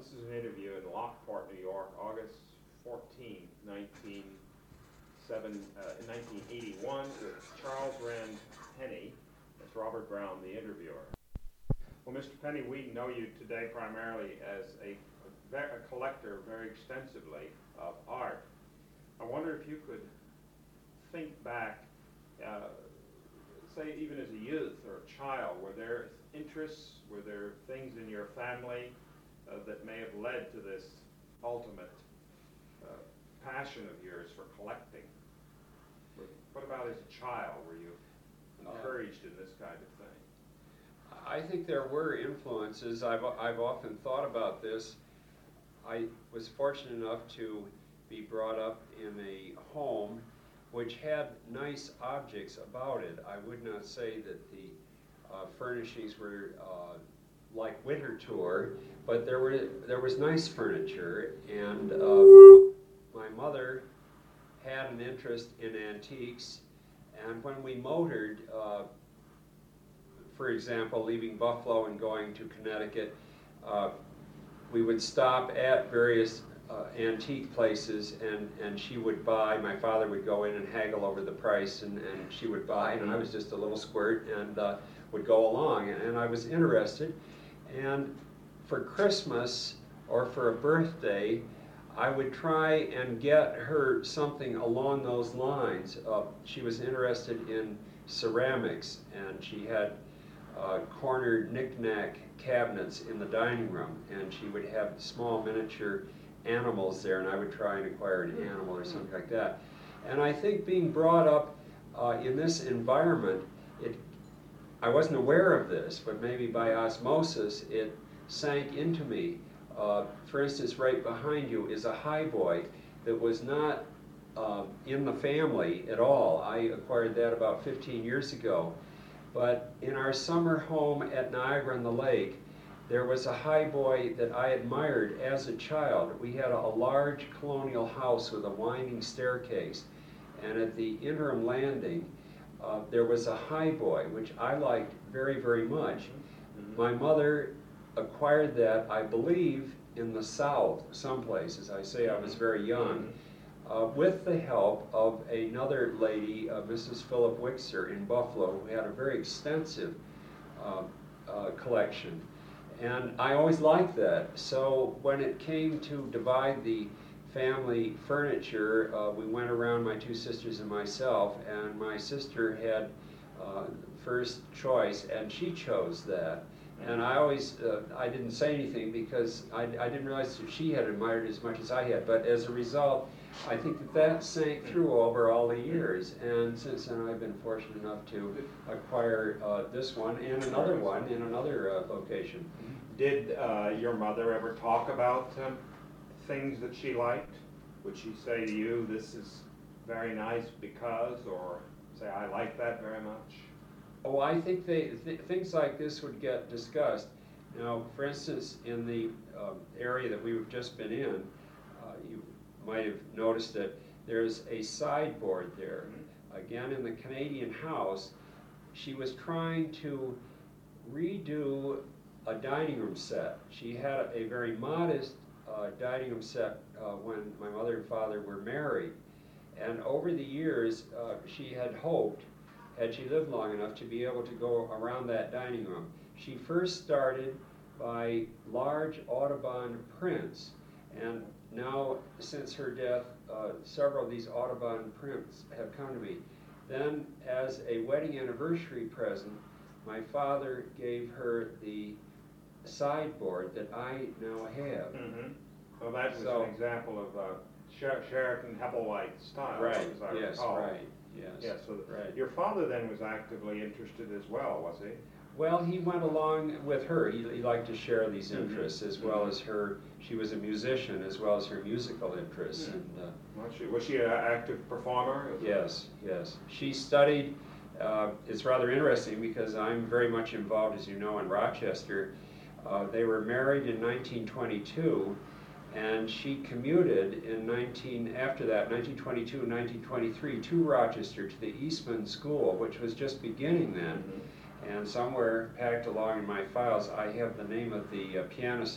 This is an interview in Lockport, New York, August 14, 1981, with Charles Rand Penny. That's Robert Brown, the interviewer. Well, Mr. Penny, we know you today primarily as a collector very extensively of art. I wonder if you could think back, say even as a youth or a child, were there interests, were there things in your family that may have led to this ultimate passion of yours for collecting? What about as a child? Were you encouraged in this kind of thing? I think there were influences. I've often thought about this. I was fortunate enough to be brought up in a home which had nice objects about it. I would not say that the furnishings were like Winter Tour, but there was nice furniture, and my mother had an interest in antiques, and when we motored, for example, leaving Buffalo and going to Connecticut, we would stop at various antique places, and she would buy. My father would go in and haggle over the price, and she would buy, and I was just a little squirt and would go along, and I was interested. And for Christmas or for a birthday, I would try and get her something along those lines. She was interested in ceramics, and she had cornered knick-knack cabinets in the dining room, and she would have small miniature animals there, and I would try and acquire an animal or something like that. And I think being brought up in this environment, I wasn't aware of this, but maybe by osmosis it sank into me. For instance, right behind you is a highboy that was not in the family at all. I acquired that about 15 years ago. But in our summer home at Niagara-on-the-Lake, there was a highboy that I admired as a child. We had a large colonial house with a winding staircase, and at the interim landing, there was a highboy, which I liked very, very much. My mother acquired that, I believe, in the South, someplace. As I say, I was very young, with the help of another lady, Mrs. Philip Wixer in Buffalo, who had a very extensive collection. And I always liked that. So when it came to divide the family furniture, we went around, my two sisters and myself, and my sister had first choice, and she chose that. And I always, I didn't say anything because I didn't realize that she had admired it as much as I had. But as a result, I think that sank through over all the years. And since then, I've been fortunate enough to acquire this one and another one in another location. Did your mother ever talk about things that she liked? Would she say to you, this is very nice because, or say, I like that very much? Oh, I think things like this would get discussed. Now, for instance, in the area that we've just been in, you might have noticed that there's a sideboard there. Again, in the Canadian house, she was trying to redo a dining room set. She had a very modest dining room set when my mother and father were married. And over the years, she had hoped, had she lived long enough, to be able to go around that dining room. She first started by large Audubon prints, and now, since her death, several of these Audubon prints have come to me. Then, as a wedding anniversary present, my father gave her the sideboard that I now have. Well, that was an example of Sheraton Hepplewhite style, right, as I yes, recall. Right, yes. Yes, so right. Your father then was actively interested as well, was he? Well, he went along with her. He liked to share these interests as well as her. She was a musician as well as her musical interests. And, was she an active performer? Yes, yes. She studied. It's rather interesting because I'm very much involved, as you know, in Rochester. They were married in 1922, and she commuted after that, 1922 and 1923, to Rochester, to the Eastman School, which was just beginning then. And somewhere packed along in my files, I have the name of the pianist